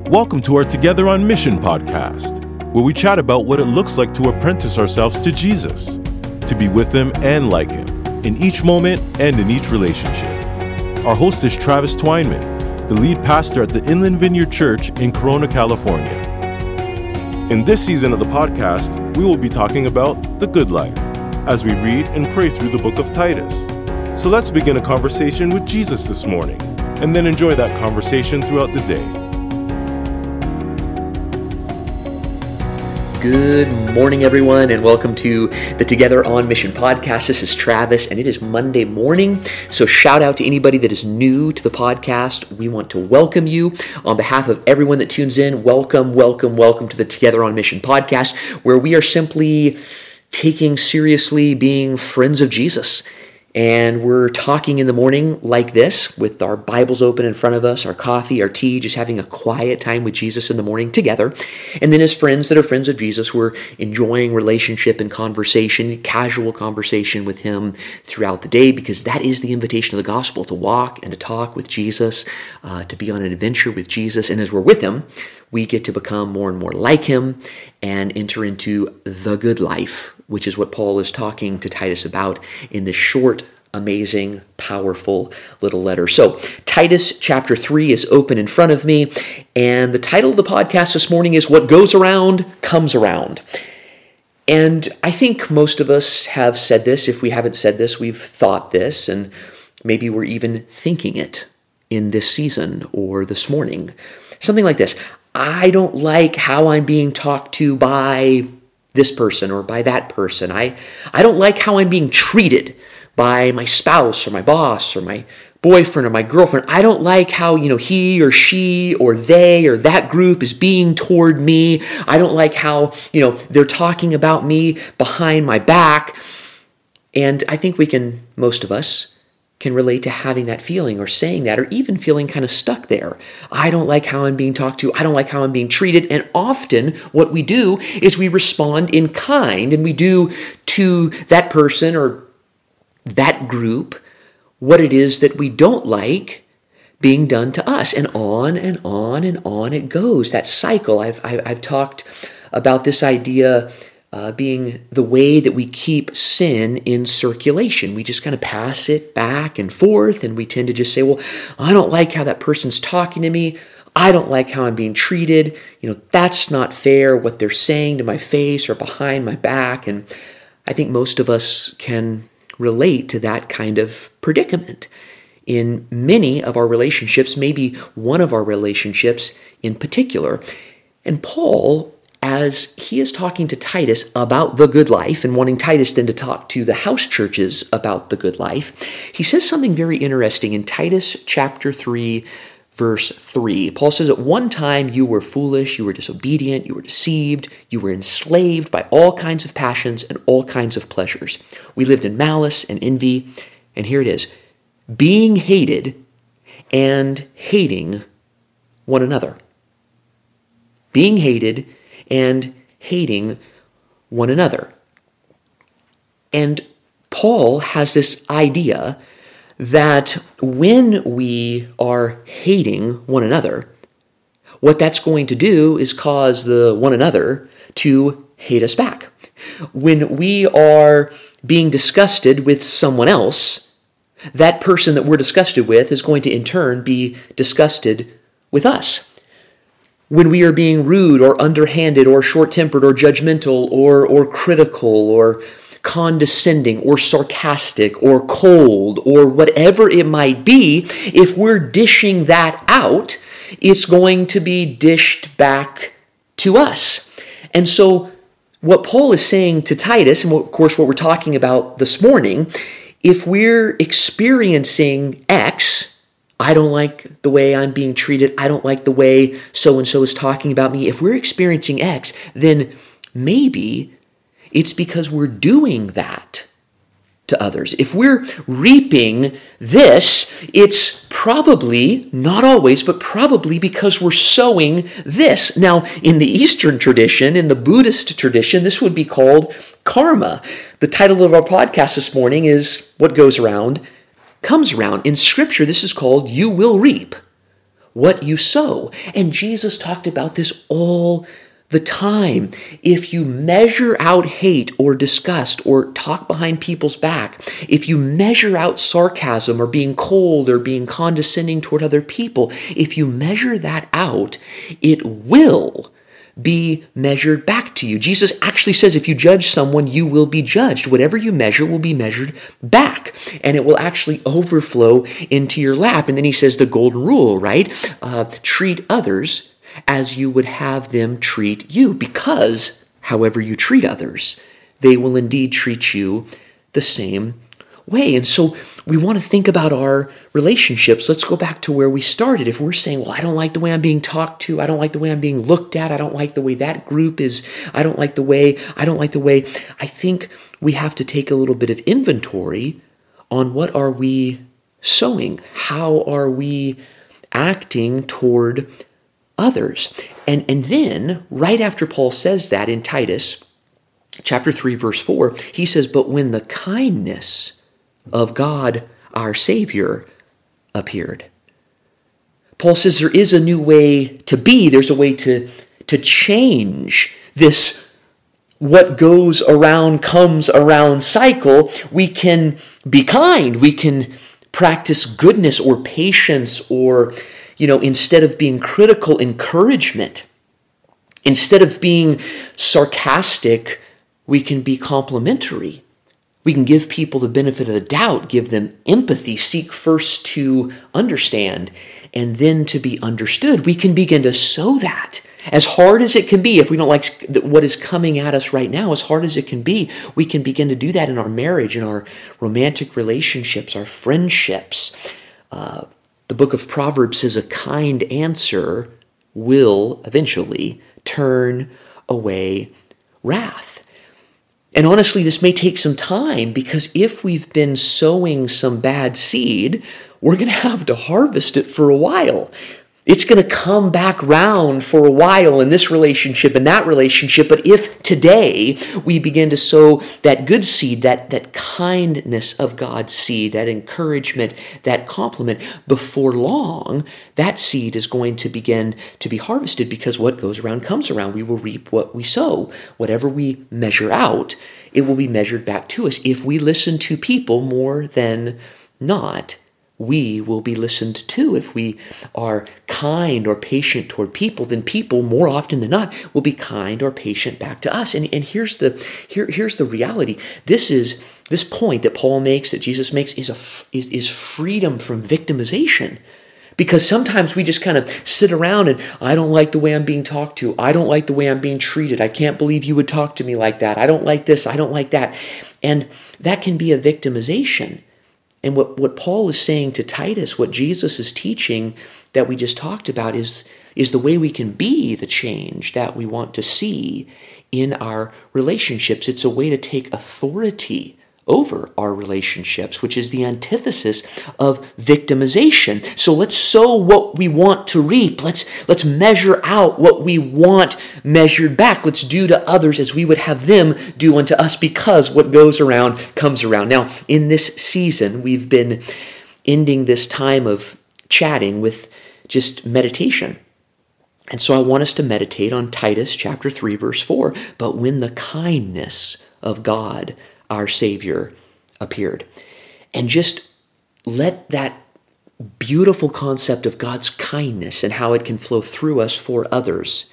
Welcome to our Together on Mission podcast, where we chat about what it looks like to apprentice ourselves to Jesus, to be with Him and like Him, in each moment and in each relationship. Our host is Travis Twineman, the lead pastor at the Inland Vineyard Church in Corona, California. In this season of the podcast, we will be talking about the good life, as we read and pray through the book of Titus. So let's begin a conversation with Jesus this morning, and then enjoy that conversation throughout the day. Good morning, everyone, and welcome to the Together on Mission podcast. This is Travis, and it is Monday morning, so shout out to anybody that is new to the podcast. We want to welcome you. On behalf of everyone that tunes in, welcome to the Together on Mission podcast, where we are simply taking seriously being friends of Jesus. And we're talking in the morning like this, with our Bibles open in front of us, our coffee, our tea, just having a quiet time with Jesus in the morning together. And then as friends that are friends of Jesus, we're enjoying relationship and conversation, casual conversation with Him throughout the day, because that is the invitation of the gospel, to walk and to talk with Jesus, to be on an adventure with Jesus. And as we're with Him, we get to become more and more like Him and enter into the good life, which is what Paul is talking to Titus about in this short, amazing, powerful little letter. So Titus chapter 3 is open in front of me, and the title of the podcast this morning is What Goes Around Comes Around. And I think most of us have said this. If we haven't said this, we've thought this, and maybe we're even thinking it in this season or this morning. Something like this: I don't like how I'm being talked to by this person or by that person. I don't like how I'm being treated by my spouse or my boss or my boyfriend or my girlfriend. I don't like how, he or she or they or that group is being toward me. I don't like how, they're talking about me behind my back. And I think most of us can relate to having that feeling or saying that, or even feeling kind of stuck there. I don't like how I'm being talked to. I don't like how I'm being treated. And often what we do is we respond in kind, and we do to that person or that group what it is that we don't like being done to us. And on and on and on it goes. That cycle. I've talked about this idea being the way that we keep sin in circulation. We just kind of pass it back and forth, and we tend to just say, well, I don't like how that person's talking to me. I don't like how I'm being treated. That's not fair, what they're saying to my face or behind my back. And I think most of us can relate to that kind of predicament in many of our relationships, maybe one of our relationships in particular. And Paul, as he is talking to Titus about the good life and wanting Titus then to talk to the house churches about the good life, he says something very interesting in Titus chapter 3, verse 3. Paul says, at one time you were foolish, you were disobedient, you were deceived, you were enslaved by all kinds of passions and all kinds of pleasures. We lived in malice and envy, and here it is, being hated and hating one another. Being hated and hating one another. And Paul has this idea that when we are hating one another, what that's going to do is cause the one another to hate us back. When we are being disgusted with someone else, that person that we're disgusted with is going to in turn be disgusted with us. When we are being rude or underhanded or short-tempered or judgmental or critical or condescending or sarcastic or cold or whatever it might be, if we're dishing that out, it's going to be dished back to us. And so what Paul is saying to Titus, and of course what we're talking about this morning, if we're experiencing X, I don't like the way I'm being treated, I don't like the way so-and-so is talking about me. If we're experiencing X, then maybe it's because we're doing that to others. If we're reaping this, it's probably, not always, but probably because we're sowing this. Now, in the Eastern tradition, in the Buddhist tradition, this would be called karma. The title of our podcast this morning is What Goes Around Comes Around. In Scripture, this is called You Will Reap what you sow. And Jesus talked about this all the time. If you measure out hate or disgust or talk behind people's back, if you measure out sarcasm or being cold or being condescending toward other people, if you measure that out, it will be measured back to you. Jesus actually says if you judge someone, you will be judged. Whatever you measure will be measured back, and it will actually overflow into your lap. And then he says the golden rule, right? Treat others as you would have them treat you, because however you treat others, they will indeed treat you the same way. And so we want to think about our relationships. Let's go back to where we started. If we're saying, well, I don't like the way I'm being talked to, I don't like the way I'm being looked at, I don't like the way that group is, I don't like the way, I think we have to take a little bit of inventory on what are we sowing? How are we acting toward others? And then, right after Paul says that in Titus, chapter 3, verse 4, he says, but when the kindness of God, our Savior, appeared. Paul says there is a new way to be. There's a way to change this what goes around comes around cycle. We can be kind. We can practice goodness or patience or, instead of being critical, encouragement. Instead of being sarcastic, we can be complimentary. We can give people the benefit of the doubt, give them empathy, seek first to understand and then to be understood. We can begin to sow that. As hard as it can be, if we don't like what is coming at us right now, as hard as it can be, we can begin to do that in our marriage, in our romantic relationships, our friendships. The book of Proverbs says a kind answer will eventually turn away wrath. And honestly, this may take some time, because if we've been sowing some bad seed, we're going to have to harvest it for a while. It's going to come back round for a while in this relationship and that relationship. But if today we begin to sow that good seed, that kindness of God's seed, that encouragement, that compliment, before long, that seed is going to begin to be harvested, because what goes around comes around. We will reap what we sow. Whatever we measure out, it will be measured back to us. If we listen to people more than not, we will be listened to. If we are kind or patient toward people, then people, more often than not, will be kind or patient back to us. And here's the reality. This point that Paul makes, that Jesus makes, is freedom from victimization. Because sometimes we just kind of sit around and, I don't like the way I'm being talked to. I don't like the way I'm being treated. I can't believe you would talk to me like that. I don't like this. I don't like that. And that can be a victimization. And what Paul is saying to Titus, what Jesus is teaching that we just talked about, is the way we can be the change that we want to see in our relationships. It's a way to take authority over our relationships, which is the antithesis of victimization. So let's sow what we want to reap. Let's measure out what we want measured back. Let's do to others as we would have them do unto us, because what goes around comes around. Now, in this season, we've been ending this time of chatting with just meditation. And so I want us to meditate on Titus chapter 3, verse 4. But when the kindness of God, our Savior, appeared. And just let that beautiful concept of God's kindness and how it can flow through us for others,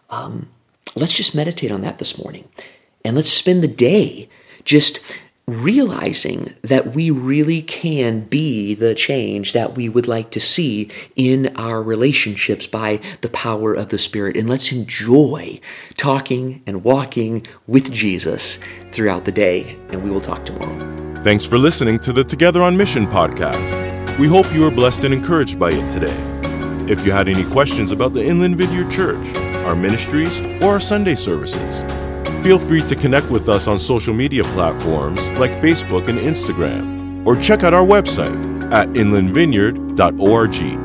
let's just meditate on that this morning. And let's spend the day just realizing that we really can be the change that we would like to see in our relationships by the power of the Spirit. And let's enjoy talking and walking with Jesus throughout the day. And we will talk tomorrow. Thanks for listening to the Together on Mission podcast. We hope you were blessed and encouraged by it today. If you had any questions about the Inland Vineyard Church, our ministries, or our Sunday services, feel free to connect with us on social media platforms like Facebook and Instagram, or check out our website at inlandvineyard.org.